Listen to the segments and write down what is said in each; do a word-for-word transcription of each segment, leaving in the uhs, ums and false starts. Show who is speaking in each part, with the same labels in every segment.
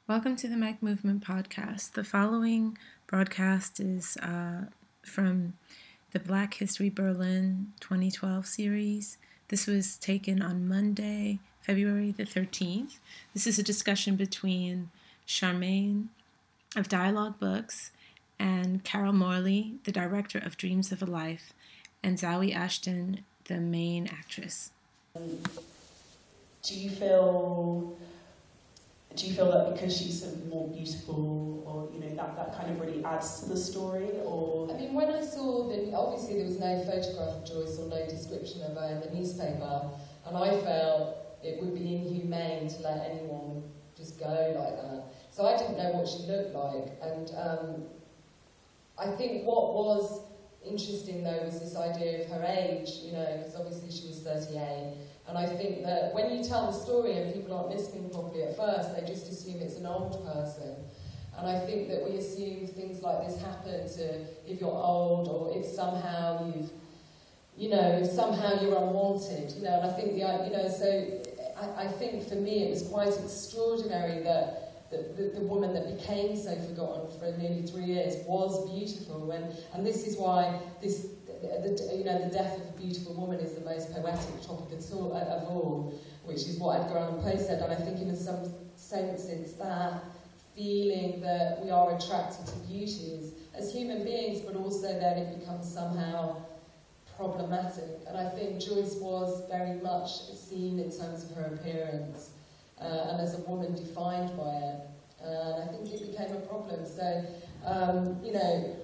Speaker 1: Welcome to the Mag Movement podcast. The following broadcast is uh, from the Black History Berlin twenty twelve series. This was taken on Monday, February the thirteenth. This is a discussion between Charmaine of Dialogue Books and Carol Morley, the director of Dreams of a Life, and Zawe Ashton, the main actress.
Speaker 2: Do you feel... Do you feel that because she's sort of more beautiful, or you know, that, that kind of really adds to the story? Or
Speaker 3: I mean, when I saw that, obviously there was no photograph of Joyce or no description of her in the newspaper, and I felt it would be inhumane to let anyone just go like that. So I didn't know what she looked like, and um, I think what was interesting though was this idea of her age, you know, because obviously she was thirty-eight. And I think that when you tell the story and people aren't listening properly at first, they just assume it's an old person. And I think that we assume things like this happen to if you're old, or if somehow you've, you know, if somehow you're unwanted, you know. And I think the, you know, so I, I think for me it was quite extraordinary that the, the, the woman that became so forgotten for nearly three years was beautiful, and and this is why this. The, you know, the death of a beautiful woman is the most poetic topic of all, which is what Edgar Allan Poe said, and I think in some sense it's that feeling that we are attracted to beauties as human beings, but also then it becomes somehow problematic. And I think Joyce was very much seen in terms of her appearance, uh, and as a woman defined by it, uh, and I think it became a problem. So, um, you know,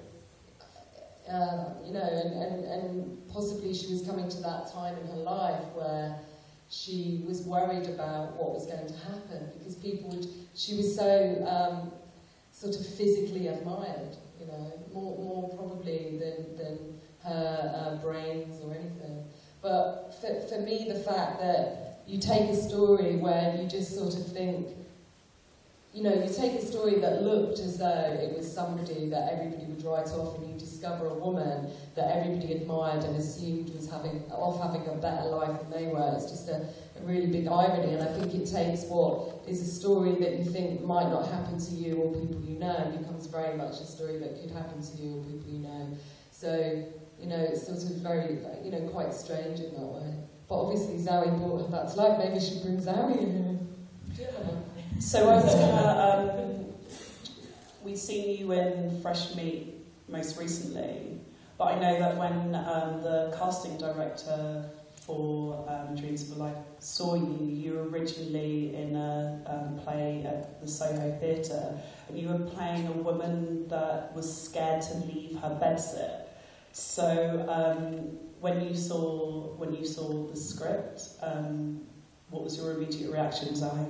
Speaker 3: Uh, you know, and, and, and possibly she was coming to that time in her life where she was worried about what was going to happen, because people would, she was so um, sort of physically admired, you know, more, more probably than, than her uh, brains or anything. But for, for me, the fact that you take a story where you just sort of think, you know, you take a story that looked as though it was somebody that everybody would write off, and you discover a woman that everybody admired and assumed was having off having a better life than they were. It's just a, a really big irony, and I think it takes what is a story that you think might not happen to you or people you know, and becomes very much a story that could happen to you or people you know. So, you know, it's sort of very, you know, quite strange in that way. But obviously Zawe brought her back to life. Maybe we should bring Zawe in. Yeah.
Speaker 2: So I was gonna, um, we'd seen you in Fresh Meat most recently, but I know that when um, the casting director for um, Dreams of a Life saw you, you were originally in a um, play at the Soho Theatre, and you were playing a woman that was scared to leave her bedsit. So um, when you saw when you saw the script, um, what was your immediate reaction, Zawe?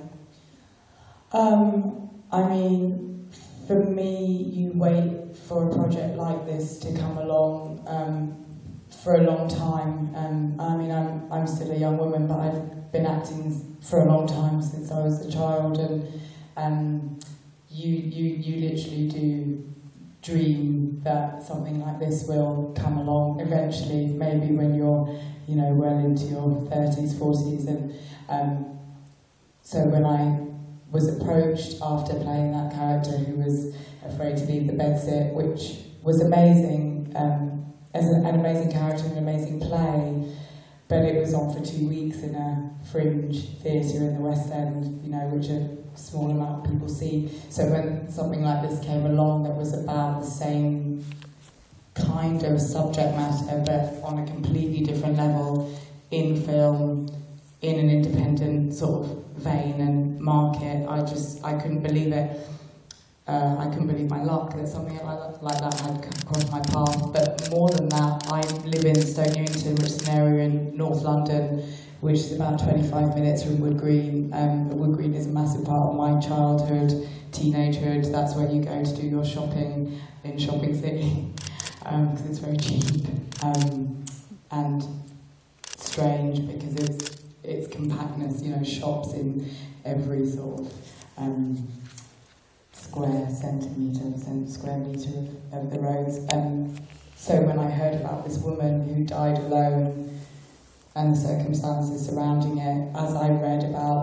Speaker 4: Um, I mean, for me, you wait for a project like this to come along um, for a long time. Um, I mean, I'm I'm still a young woman, but I've been acting for a long time, since I was a child, and um, you you you literally do dream that something like this will come along eventually, maybe when you're, you know, well into your thirties, forties, and um, so when I was approached after playing that character who was afraid to leave the bedsit, which was amazing, um, as an, an amazing character, an amazing play, but it was on for two weeks in a fringe theatre in the West End, you know, which a small amount of people see. So when something like this came along that was about the same kind of subject matter, but on a completely different level, in film, in an independent sort of vein and market, I just, I couldn't believe it. Uh, I couldn't believe my luck that something like, like that had crossed my path. But more than that, I live in Stoke Newington, which is an area in North London, which is about twenty-five minutes from Wood Green. Um, Wood Green is a massive part of my childhood, teenagehood. That's where you go to do your shopping in Shopping City, because um, it's very cheap um, and strange because it's its compactness, you know, shops in every sort of um, square centimetre and square metre of, of the roads. Um, so when I heard about this woman who died alone and the circumstances surrounding it, as I read about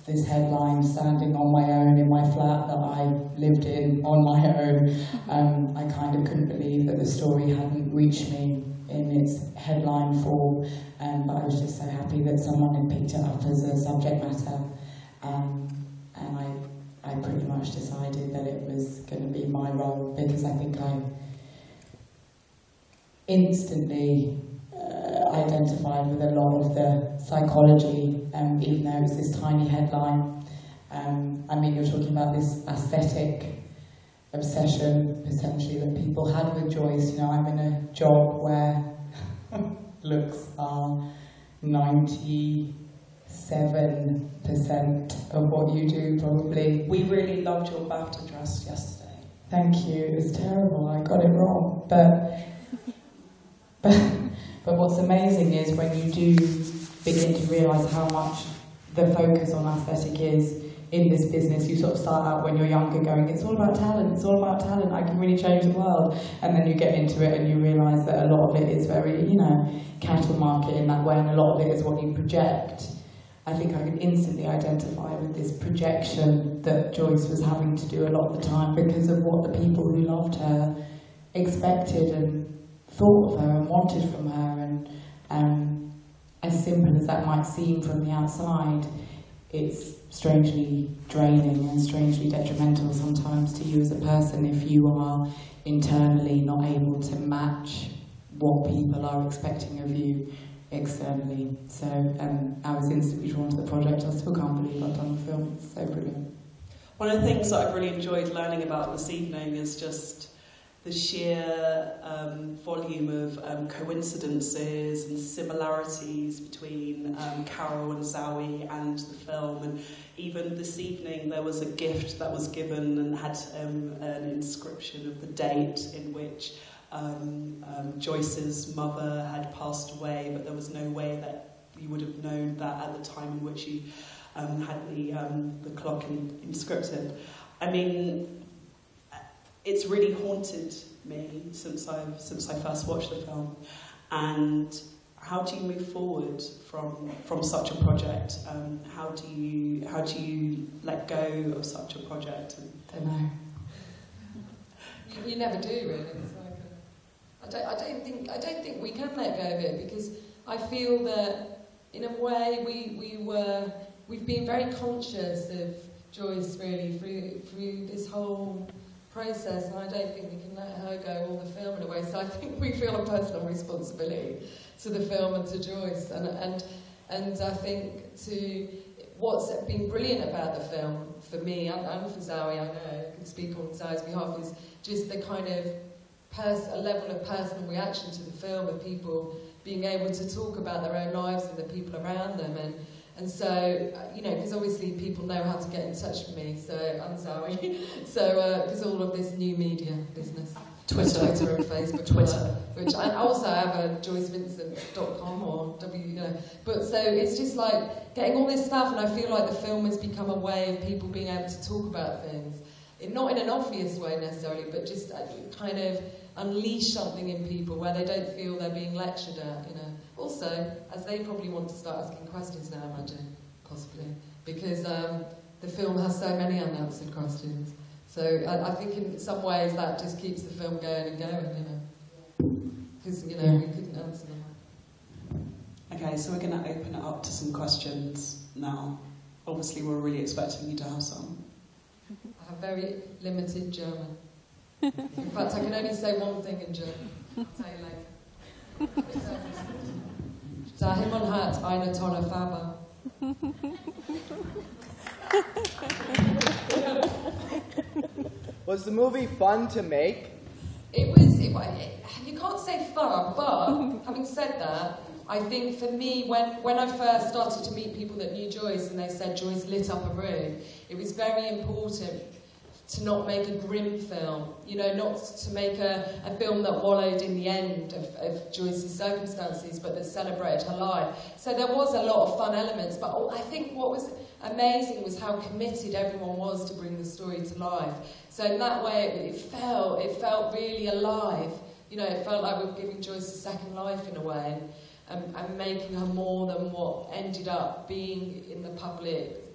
Speaker 4: this headline standing on my own in my flat that I lived in on my own. Um, I kind of couldn't believe that the story hadn't reached me in its headline form, um, but I was just so happy that someone had picked it up as a subject matter. Um, and I, I pretty much decided that it was going to be my role, because I think I instantly uh, identified with a lot of the psychology, um, even though it was this tiny headline. Um, I mean, you're talking about this aesthetic obsession, potentially, that people had with Joyce. You know, I'm in a job where looks are ninety-seven percent of what you do, probably.
Speaker 2: We really loved your BAFTA dress yesterday.
Speaker 4: Thank you. It was terrible. I got it wrong. But, but, but what's amazing is when you do begin to realise how much the focus on aesthetic is in this business. You sort of start out when you're younger going, it's all about talent, it's all about talent, I can really change the world. And then you get into it and you realise that a lot of it is very, you know, cattle market in that way, and a lot of it is what you project. I think I could instantly identify with this projection that Joyce was having to do a lot of the time because of what the people who loved her expected and thought of her and wanted from her. And um, as simple as that might seem from the outside, it's strangely draining and strangely detrimental sometimes to you as a person if you are internally not able to match what people are expecting of you externally. So um, I was instantly drawn to the project. I still can't believe I've done the film. It's so brilliant.
Speaker 2: One of the things that I've really enjoyed learning about this evening is just the sheer um, volume of um, coincidences and similarities between um, Carol and Zoe and the film. And even this evening there was a gift that was given and had um, an inscription of the date in which um, um, Joyce's mother had passed away, but there was no way that you would have known that at the time in which you um, had the, um, the clock in, inscripted. I mean, it's really haunted me since I since I first watched the film. And how do you move forward from from such a project? Um, how do you how do you let go of such a project?
Speaker 4: Don't know.
Speaker 3: You, you never do, really. It's like a, I don't. I don't think. I don't think we can let go of it, because I feel that in a way we we were we've been very conscious of Joyce really through through this whole process, and I don't think we can let her go all the film in a way. So I think we feel a personal responsibility to the film and to Joyce, and and and I think to what's been brilliant about the film for me and, and for Zoe, I know I can speak on Zoe's behalf, is just the kind of pers- a level of personal reaction to the film of people being able to talk about their own lives and the people around them. And And so, you know, because obviously people know how to get in touch with me, so I'm Zoe. So, because uh, all of this new media business, Twitter, Twitter and Facebook,
Speaker 2: Twitter,
Speaker 3: which I also have a joyce vincent dot com or W, you know. But so it's just like getting all this stuff, and I feel like the film has become a way of people being able to talk about things, it, not in an obvious way necessarily, but just uh, kind of unleash something in people where they don't feel they're being lectured at, you know. Also, as they probably want to start asking questions now, imagine, possibly, because um, the film has so many unanswered questions. So I, I think in some ways that just keeps the film going and going, you know, because, you know, yeah. we couldn't answer them.
Speaker 2: Okay, so we're going to open it up to some questions now. Obviously, we're really expecting you to have some.
Speaker 3: I have very limited German. In fact, I can only say one thing in German. I'll tell you later. Der Himmel hat eine tolle Farbe.
Speaker 5: Was the movie fun to make?
Speaker 3: It was, it, it, you can't say fun, but having said that, I think for me, when, when I first started to meet people that knew Joyce and they said Joyce lit up a room, it was very important to not make a grim film, you know, not to make a, a film that wallowed in the end of, of Joyce's circumstances, but that celebrated her life. So there was a lot of fun elements, but I think what was amazing was how committed everyone was to bring the story to life. So in that way, it, it felt it felt really alive. You know, it felt like we were giving Joyce a second life in a way, and, and making her more than what ended up being in the public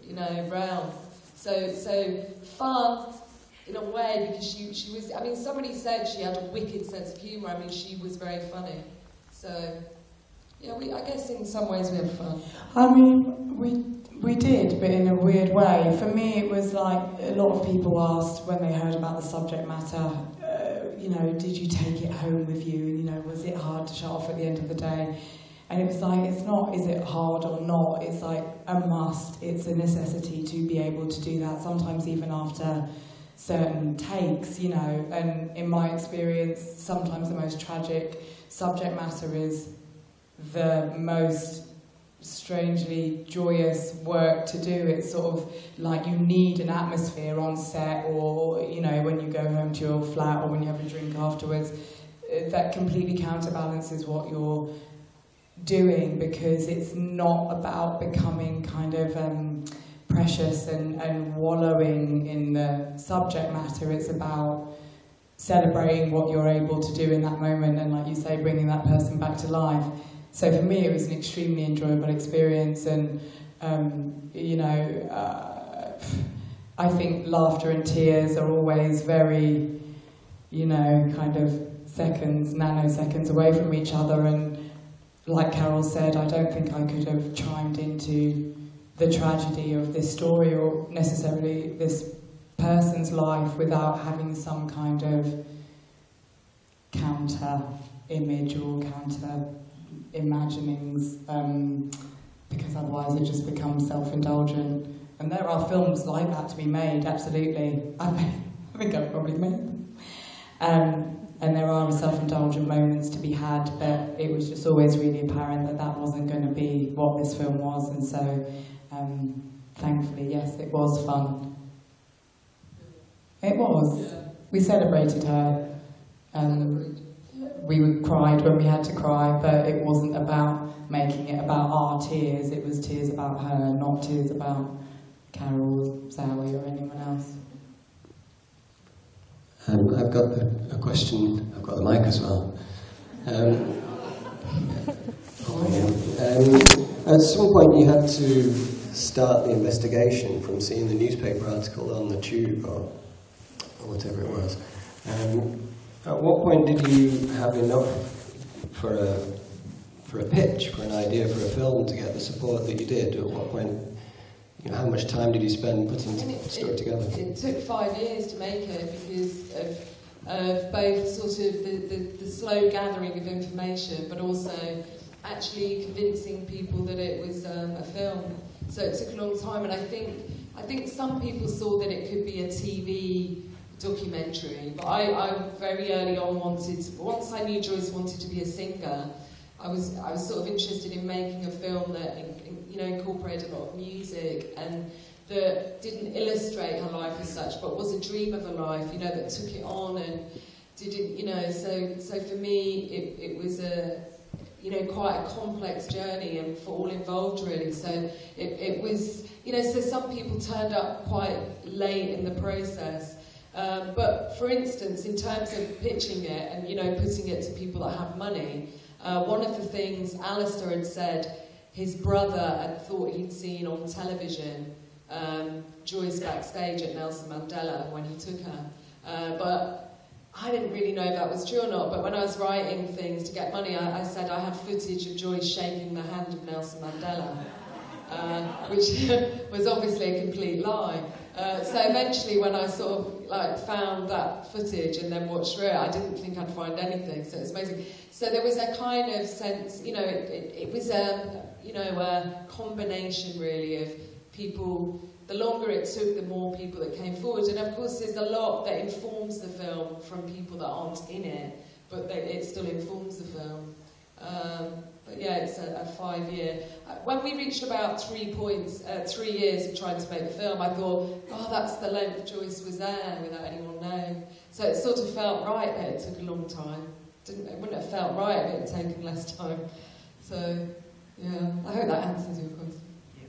Speaker 3: you know, realm. So, so fun in a way, because she, she was, I mean, somebody said she had a wicked sense of humour. I mean, she was very funny. So, yeah, we, I guess in some ways we had fun.
Speaker 4: I mean, we we did, but in a weird way. For me, it was like a lot of people asked when they heard about the subject matter, uh, you know, did you take it home with you? You know, was it hard to shut off at the end of the day? And it was like, it's not, is it hard or not? It's like a must. It's a necessity to be able to do that, sometimes even after certain takes, you know. And in my experience, sometimes the most tragic subject matter is the most strangely joyous work to do. It's sort of like you need an atmosphere on set, or, you know, when you go home to your flat or when you have a drink afterwards, that completely counterbalances what you're doing, because it's not about becoming kind of um, precious and, and wallowing in the subject matter. It's about celebrating what you're able to do in that moment, and, like you say, bringing that person back to life. So for me, it was an extremely enjoyable experience, and um, you know, uh, I think laughter and tears are always very, you know, kind of seconds, nanoseconds away from each other. And like Carol said, I don't think I could have chimed into the tragedy of this story or necessarily this person's life without having some kind of counter image or counter imaginings, um, because otherwise it just becomes self-indulgent. And there are films like that to be made, absolutely. I, mean, I think I've probably made them. Um, and there are self-indulgent moments to be had, but it was just always really apparent that that wasn't going to be what this film was. And so, um, thankfully, yes, it was fun. It was. We celebrated her. Um, we cried when we had to cry, but it wasn't about making it about our tears. It was tears about her, not tears about Carol, Zowie, or anyone else.
Speaker 6: Um, I've got a, a question. I've got the mic as well. Um, um, at some point, you had to start the investigation from seeing the newspaper article on the Tube, or, or whatever it was. Um, At what point did you have enough for a for a pitch, for an idea for a film, to get the support that you did? At what point, you know, how much time did you spend putting the story together?
Speaker 3: It took five years to make it because of, of both sort of the, the, the slow gathering of information, but also actually convincing people that it was um, a film. So it took a long time, and I think I think some people saw that it could be a T V documentary, but I, I very early on wanted, once I knew Joyce wanted to be a singer, I was I was sort of interested in making a film that, you know, incorporated a lot of music and that didn't illustrate her life as such, but was a dream of a life, you know, that took it on and didn't, you know, so so for me it, it was a, you know, quite a complex journey, and for all involved really. So it, it was, you know, so some people turned up quite late in the process. Um, but for instance, in terms of pitching it and, you know, putting it to people that have money, uh, one of the things Alistair had said, his brother had thought he'd seen on television um, Joyce backstage at Nelson Mandela when he took her. Uh, but I didn't really know if that was true or not, but when I was writing things to get money, I, I said I had footage of Joyce shaking the hand of Nelson Mandela, uh, which was obviously a complete lie. Uh, so eventually, when I sort of like found that footage and then watched through it, I didn't think I'd find anything. So it's amazing. So there was a kind of sense, you know, it, it, it was a, you know, a combination really of people. The longer it took, the more people that came forward, and of course, there's a lot that informs the film from people that aren't in it, but they, it still informs the film. Um, But yeah, it's a, a five-year. Uh, when we reached about three points, uh, three years of trying to make the film, I thought, oh, that's the length Joyce was there without anyone knowing. So it sort of felt right that it took a long time. Didn't it? Wouldn't have felt right if it had taken less time. So yeah, I hope that answers your question.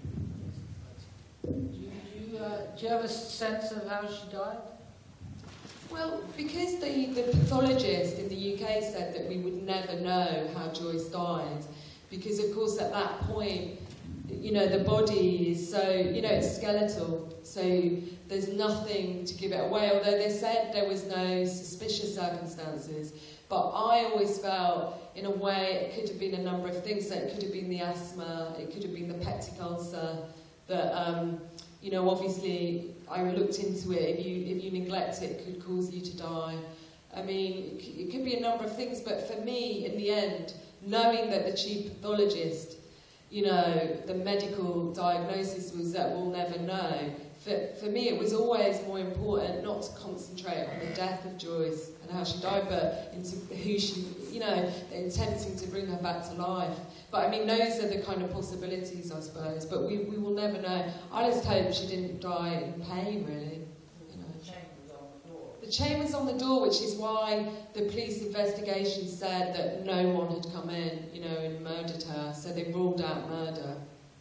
Speaker 7: Do you, do you, uh, do you have a sense of how she died?
Speaker 3: Well, because the, the pathologist in the U K said that we would never know how Joyce died, because of course at that point you know, the body is so, you know, it's skeletal, so there's nothing to give it away, although they said there was no suspicious circumstances. But I always felt, in a way, it could have been a number of things. So it could have been the asthma, it could have been the peptic ulcer, that, um, you know, obviously, I looked into it, if you, if you neglect it, it could cause you to die. I mean, it could be a number of things, but for me, in the end, knowing that the chief pathologist, you know, the medical diagnosis was that we'll never know. For, for me, it was always more important not to concentrate on the death of Joyce and how she died, but into who she, you know, attempting to bring her back to life. But I mean, those are the kind of possibilities, I suppose. But we, we will never know. I just hope she didn't die in pain, really. You know. The chain was on the door. The chain was on the door, which is why the police investigation said that no one had come in, you know, and murdered her. So they ruled out murder.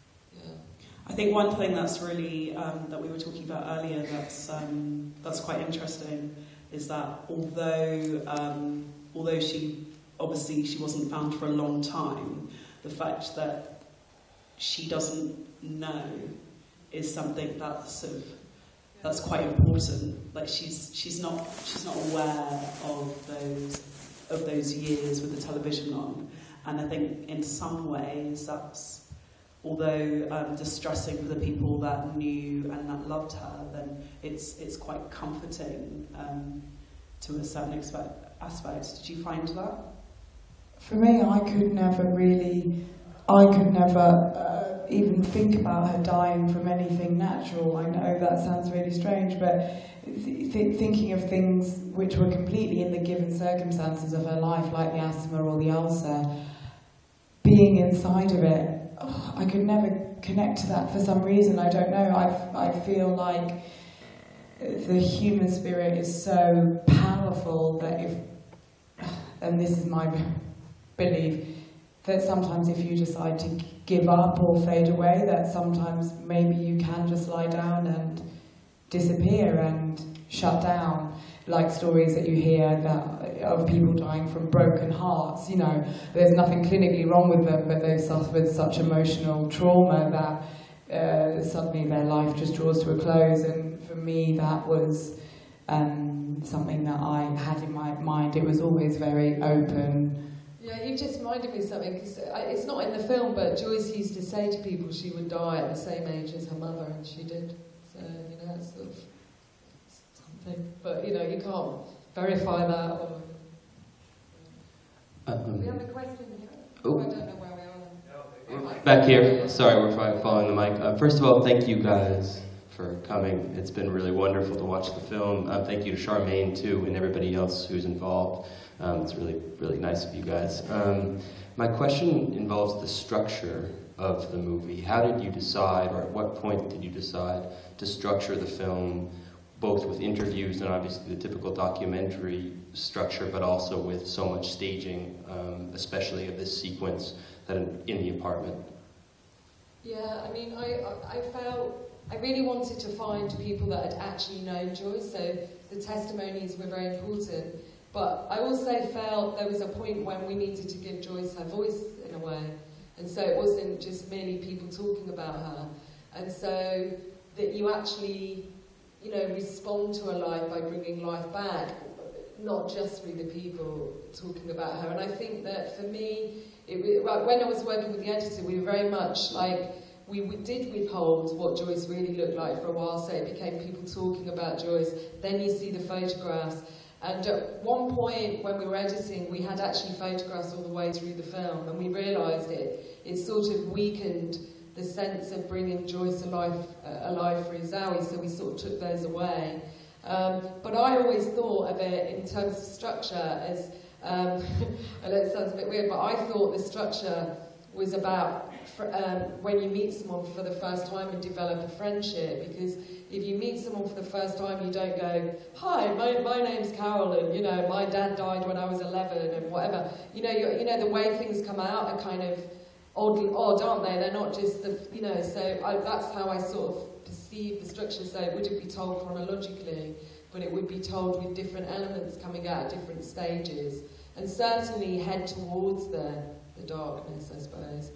Speaker 2: I think one thing that's really, um, that we were talking about earlier that's um, that's quite interesting is that although um, although she, obviously she wasn't found for a long time, the fact that she doesn't know is something that's sort of, that's quite important. Like she's she's not she's not aware of those of those years with the television on, and I think in some ways that's, although um, distressing for the people that knew and that loved her, then it's it's quite comforting um, to a certain aspect. Did you find that?
Speaker 4: For me, I could never really, I could never uh, even think about her dying from anything natural. I know that sounds really strange, but th- th- thinking of things which were completely in the given circumstances of her life, like the asthma or the ulcer, being inside of it, oh, I could never connect to that for some reason. I don't know. I, I feel like the human spirit is so powerful that if, and this is my belief, that sometimes if you decide to give up or fade away, that sometimes maybe you can just lie down and disappear and shut down. Like stories that you hear that of people dying from broken hearts, you know, there's nothing clinically wrong with them, but they've suffered such emotional trauma that uh, suddenly their life just draws to a close. And for me, that was um, something that I had in my mind. It was always very open.
Speaker 3: Yeah, you just reminded me of something, because it's not in the film, but Joyce used to say to people she would die at the same age as her mother, and she did. So, you know, it's sort of something. But, you know, you can't verify that. Or...
Speaker 8: Um,
Speaker 3: we have a question here.
Speaker 8: Oh.
Speaker 3: I don't know where we are.
Speaker 8: We're back here. Sorry, we're following the mic. Uh, first of all, thank you guys for coming. It's been really wonderful to watch the film. Uh, thank you to Charmaine, too, and everybody else who's involved. Um, it's really, really nice of you guys. Um, my question involves the structure of the movie. How did you decide, or at what point did you decide to structure the film, both with interviews and obviously the typical documentary structure, but also with so much staging, um, especially of this sequence that in, in the apartment?
Speaker 3: Yeah, I mean, I, I felt, I really wanted to find people that had actually known Joyce, so the testimonies were very important. But I also felt there was a point when we needed to give Joyce her voice in a way. And so it wasn't just merely people talking about her. And so that you actually, you know, respond to her life by bringing life back, not just through the people talking about her. And I think that for me, it, when I was working with the editor, we were very much like, we did withhold what Joyce really looked like for a while, so it became people talking about Joyce. Then you see the photographs. And at one point when we were editing, we had actually photographs all the way through the film, and we realised it, it sort of weakened the sense of bringing Joyce alive, uh, alive for Zawi, so we sort of took those away. Um, but I always thought of it in terms of structure as, um, I know it sounds a bit weird, but I thought the structure was about fr- um, when you meet someone for the first time and develop a friendship, because if you meet someone for the first time, you don't go, hi, my, my name's Carol, and, you know, my dad died when I was eleven, and whatever. You know, you, you know, the way things come out are kind of odd, odd, aren't they? They're not just the, you know, so I, that's how I sort of perceive the structure. So it wouldn't be told chronologically, but it would be told with different elements coming out at different stages, and certainly head towards the, the darkness, I suppose.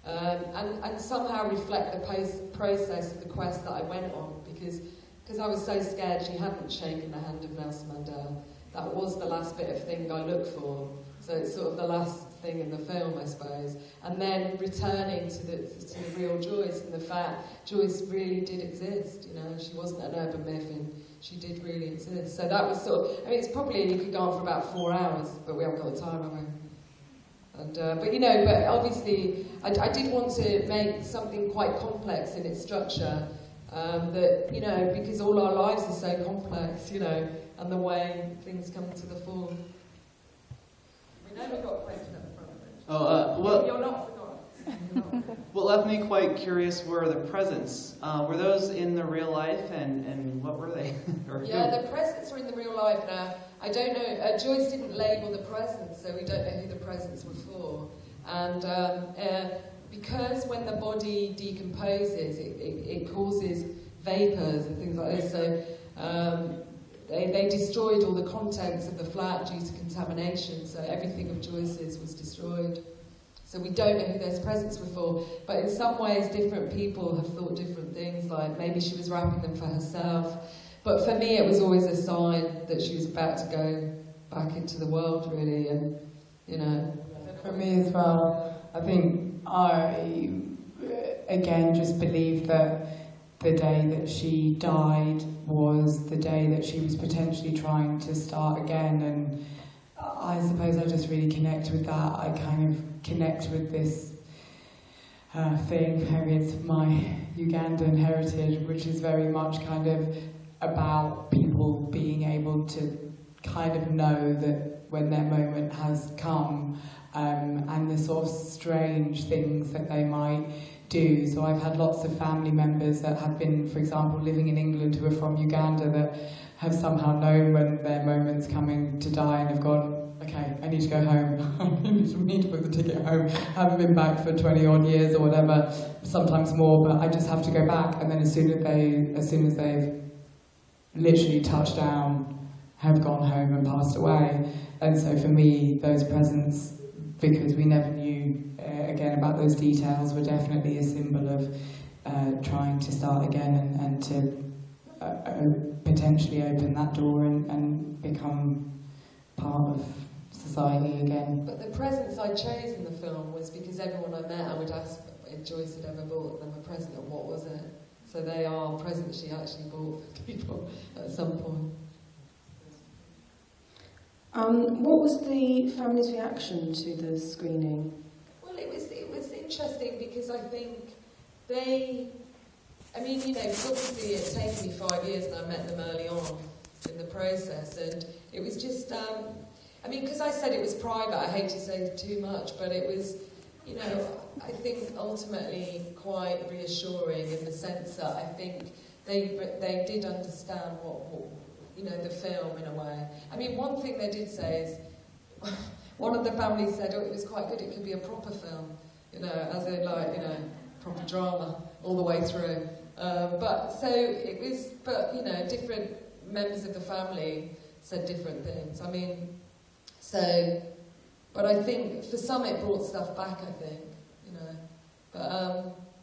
Speaker 3: um, and, and somehow reflect the post process of the quest that I went on, because because I was so scared she hadn't shaken the hand of Nelson Mandela. That was the last bit of thing I looked for. So it's sort of the last thing in the film, I suppose. And then returning to the to the real Joyce and the fact Joyce really did exist. You know, she wasn't an urban myth, and she did really exist. So that was sort of, I mean, it's probably, you could go on for about four hours, but we haven't got the time, have we? And, uh, but you know, but obviously, I, I did want to make something quite complex in its structure. Um, that, you know, because all our lives are so complex, you know, and the way things come to the fore. We know we've got a question at the front of it.
Speaker 9: Oh, uh, well,
Speaker 3: You're not forgotten.
Speaker 9: what left me quite curious were the presents. Uh, were those in the real life, and, and what were they? Or
Speaker 3: Yeah,
Speaker 9: who?
Speaker 3: the presents are in the real life now. I don't know, uh, Joyce didn't label the presents, so we don't know who the presents were for. And um, uh, because when the body decomposes, it, it, it causes vapours and things like this, so um, they, they destroyed all the contents of the flat due to contamination, so everything of Joyce's was destroyed. So we don't know who those presents were for, but in some ways different people have thought different things, like maybe she was wrapping them for herself. But for me it was always a sign that she was about to go back into the world, really, and, you know.
Speaker 4: For me as well, I think I, again, just believe that the day that she died was the day that she was potentially trying to start again, and I suppose I just really connect with that. I kind of connect with this uh, thing, maybe it's my Ugandan heritage, which is very much kind of about people being able to kind of know that when their moment has come, um, and the sort of strange things that they might do. So I've had lots of family members that have been, for example, living in England who are from Uganda that have somehow known when their moment's coming to die and have gone, okay, I need to go home. I need to book the ticket home. Haven't been back for twenty odd years or whatever, sometimes more, but I just have to go back. And then as soon as they, as soon as they've literally touched down, have gone home and passed away. And so for me, those presents, because we never knew uh, again about those details, were definitely a symbol of uh, trying to start again and, and to uh, uh, potentially open that door and, and become part of society again.
Speaker 3: But the presents I chose in the film was because everyone I met, I would ask if Joyce had ever bought them a present, and what was it? So they are presents she actually bought for people at some point.
Speaker 10: Um, what was the family's reaction to the screening?
Speaker 3: Well, it was it was interesting because I think they, I mean, you know, obviously it had taken me five years and I met them early on in the process, and it was just, um, I mean, because I said it was private, I hate to say too much, but it was, you know, I think ultimately quite reassuring in the sense that I think they they did understand what, what you know, the film in a way. I mean, one thing they did say is, one of the families said, oh, it was quite good, it could be a proper film, you know, as in like, you know, proper drama all the way through. Um, but, so it was, but, you know, different members of the family said different things. I mean, so, but I think for some it brought stuff back, I think, you know. But, um,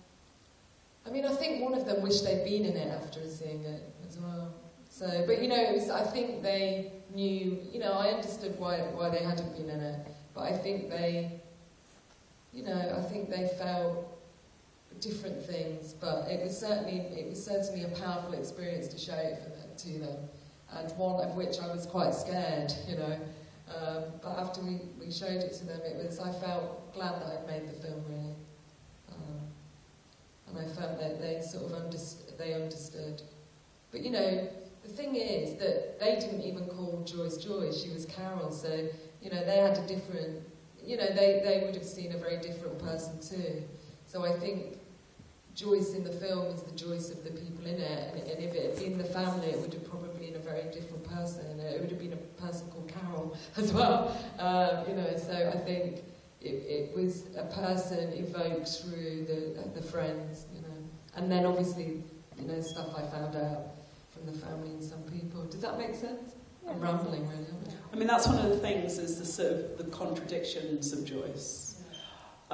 Speaker 3: I mean, I think one of them wished they'd been in it after seeing it as well. So, but you know, it was, I think they knew, you know, I understood why why they hadn't been in it, but I think they, you know, I think they felt different things, but it was certainly, it was certainly a powerful experience to show it for them, to them, and one of which I was quite scared, you know, um, but after we, we showed it to them, it was, I felt glad that I'd made the film, really, um, and I felt that they sort of underst- they understood, but you know, the thing is that they didn't even call Joyce Joyce, she was Carol, so, you know, they had a different, you know, they, they would have seen a very different person too. So I think Joyce in the film is the Joyce of the people in it, and, and if it had been the family, it would have probably been a very different person, and it would have been a person called Carol as well, um, you know, so I think it, it was a person evoked through the, the friends, you know, and then obviously, you know, stuff I found out from the family and some people. Does that make sense? Yeah. I'm rambling, really.
Speaker 2: I mean, that's one of the things, is the sort of the contradictions of Joyce.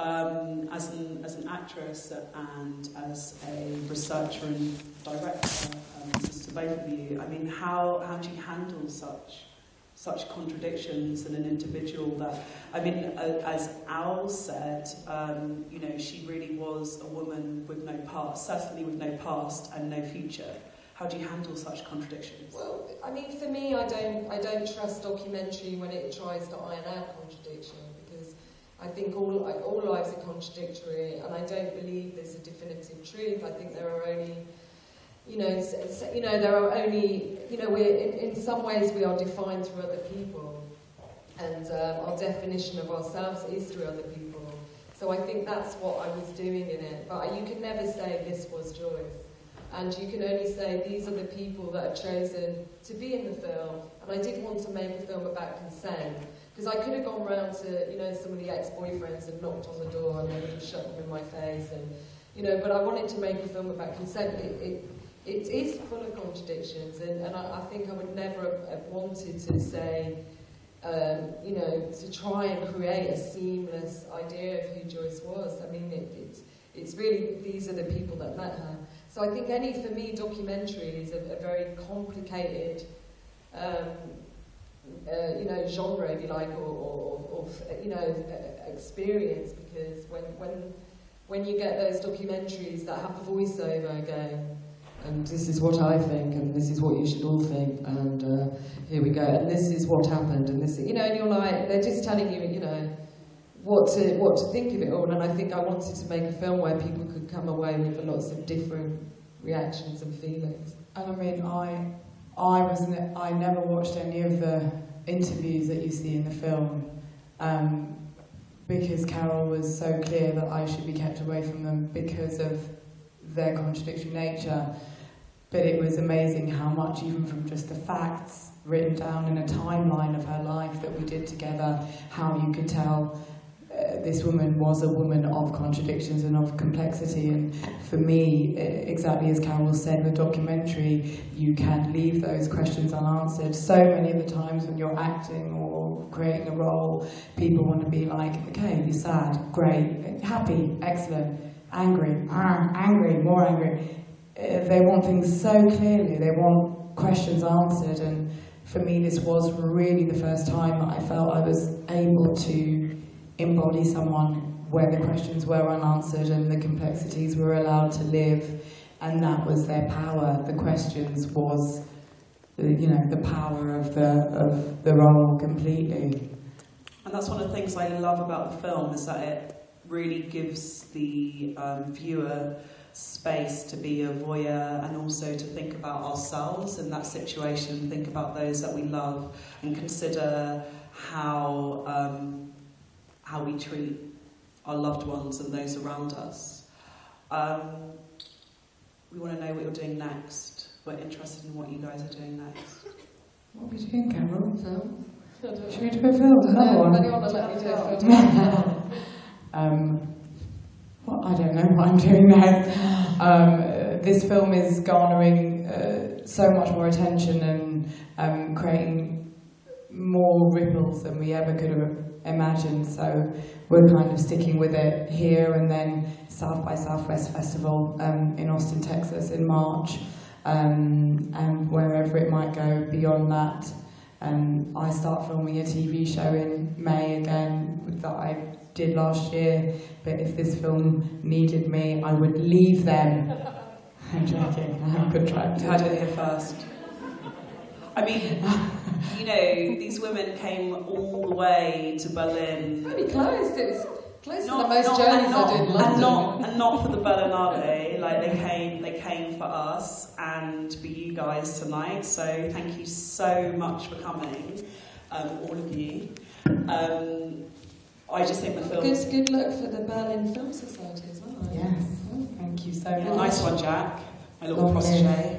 Speaker 2: um, as an as an actress and as a researcher and director, um, this is to both of you. I mean, how how do you handle such such contradictions in an individual that, I mean, uh, as Al said, um, you know, she really was a woman with no past, certainly with no past and no future. How do you handle such contradictions?
Speaker 3: Well, I mean, for me, I don't, I don't trust documentary when it tries to iron out contradiction, because I think all, all lives are contradictory, and I don't believe there's a definitive truth. I think there are only, you know, you know, there are only, you know, we're in, in some ways we are defined through other people, and um, our definition of ourselves is through other people. So I think that's what I was doing in it. But you can never say this was Joyce, and you can only say these are the people that are chosen to be in the film. And I did want to make a film about consent, because I could have gone round to, you know, some of the ex-boyfriends and knocked on the door and they would have shut them in my face, and, you know, but I wanted to make a film about consent. It, it, It is full of contradictions, and, and I, I think I would never have, have wanted to say, um, you know, to try and create a seamless idea of who Joyce was. I mean, it, it, it's really, these are the people that met her. So I think any, for me, documentary is a, a very complicated, um, uh, you know, genre, if you like, or, or, or you know, experience, because when, when, when you get those documentaries that have the voiceover going, and this is what I think, and this is what you should all think, and uh, here we go, and this is what happened, and this, you know, and you're like, they're just telling you, you know, what to what to think of it all. And I think I wanted to make a film where people could come away with lots of different reactions and feelings.
Speaker 4: And I mean, I, I was, ne- I never watched any of the interviews that you see in the film, um, because Carol was so clear that I should be kept away from them because of their contradictory nature. But it was amazing how much, even from just the facts written down in a timeline of her life that we did together, how you could tell uh, this woman was a woman of contradictions and of complexity. And for me, exactly as Carol said, the documentary, you can leave those questions unanswered. So many of the times when you're acting or creating a role, people want to be like, okay, you're sad, great, happy, excellent, angry, ah, angry, more angry. Uh, they want things so clearly, they want questions answered, and for me this was really the first time that I felt I was able to embody someone where the questions were unanswered and the complexities were allowed to live, and that was their power. The questions was, the, you know, the power of the, of the role completely.
Speaker 2: And that's one of the things I love about the film, is that it really gives the um, viewer space to be a voyeur and also to think about ourselves in that situation, think about those that we love, and consider how um, how we treat our loved ones and those around us. Um, we want to know what you're doing next. We're interested in what you guys are doing next.
Speaker 4: What are we doing, Carol?
Speaker 3: Film?
Speaker 4: Should we do a film? Another one?
Speaker 3: Anyone will let me do a film?
Speaker 4: um, well, I don't know what I'm doing next. Um, this film is garnering uh, so much more attention and um, creating more ripples than we ever could have imagined. So we're kind of sticking with it here, and then South by Southwest Festival um, in Austin, Texas in March, um, and wherever it might go beyond that. And I start filming a T V show in May again that I did last year, but if this film needed me, I would leave them. I'm joking, I'm contracted.
Speaker 2: You heard it here first. I mean, you know, these women came all the way to Berlin.
Speaker 3: Pretty close, it was closer
Speaker 2: Not,
Speaker 3: than most
Speaker 2: not,
Speaker 3: journeys
Speaker 2: and not,
Speaker 3: I did in London.
Speaker 2: And not, and not for the Berlinale, like they came, they came for us and for you guys tonight. So thank you so much for coming, um, all of you. Um, I just think the film.
Speaker 3: Good, good luck for the Berlin Film Society as well.
Speaker 4: Yes, thank you so
Speaker 2: Yeah,
Speaker 4: much.
Speaker 2: nice one, Jack. My little
Speaker 4: Long
Speaker 2: protege.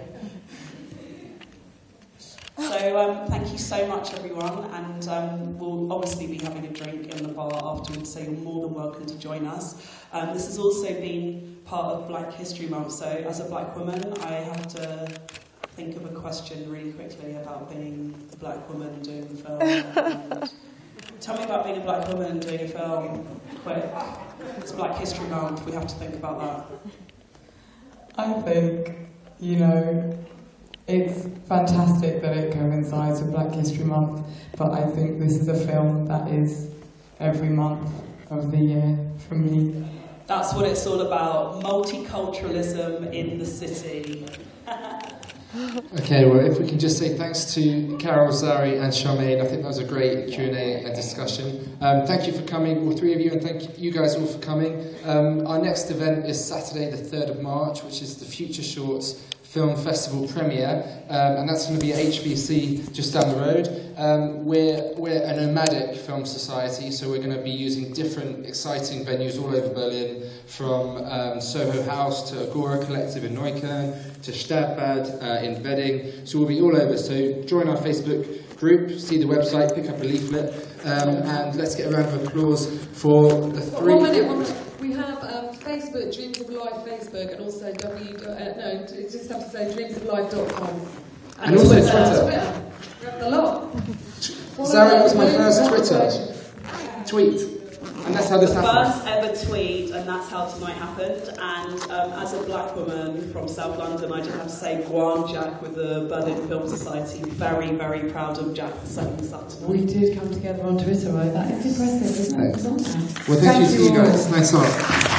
Speaker 2: So um, thank you so much, everyone, and um, we'll obviously be having a drink in the bar afterwards, so you're more than welcome to join us. Um, this has also been part of Black History Month, so as a black woman, I have to think of a question really quickly about being a black woman doing the film. And tell me about being a black woman doing a film, quick. It's Black History Month, we have to think about that.
Speaker 4: I think, you know, it's fantastic that it coincides with Black History Month, but I think this is a film that is every month of the year for me.
Speaker 2: That's what it's all about, multiculturalism in the city.
Speaker 11: Okay, well, if we can just say thanks to Carol, Zari and Charmaine. I think that was a great Q and A and discussion. Um, thank you for coming, all three of you, and thank you guys all for coming. Um, our next event is Saturday the third of March, which is the Future Shorts Film Festival premiere, um, and that's going to be at H B C just down the road. Um, we're, we're a nomadic film society, so we're going to be using different exciting venues all over Berlin, from um, Soho House to Agora Collective in Neukölln to Stadtbad uh, in Wedding. So we'll be all over. So join our Facebook group, see the website, pick up a leaflet, um, and let's get a round of applause for the three...
Speaker 3: One minute, one minute. We have um, Facebook, Dreams of Life Facebook, and also W... Uh, no, you just have to say dreams of life dot com. And,
Speaker 11: and also Twitter.
Speaker 3: Twitter. We have a lot.
Speaker 11: Zari, that was my first Twitter tweet. And that's how this
Speaker 2: the
Speaker 11: happened.
Speaker 2: First ever tweet, and that's how tonight happened. And um, as a black woman from South London, I just have to say, Guan Jack with the Berlin Film Society. Very, very proud of Jack for setting this up tonight.
Speaker 4: We did come together on Twitter, right? That is impressive, isn't it?
Speaker 11: Well, thank, thank you to you guys. Nice art.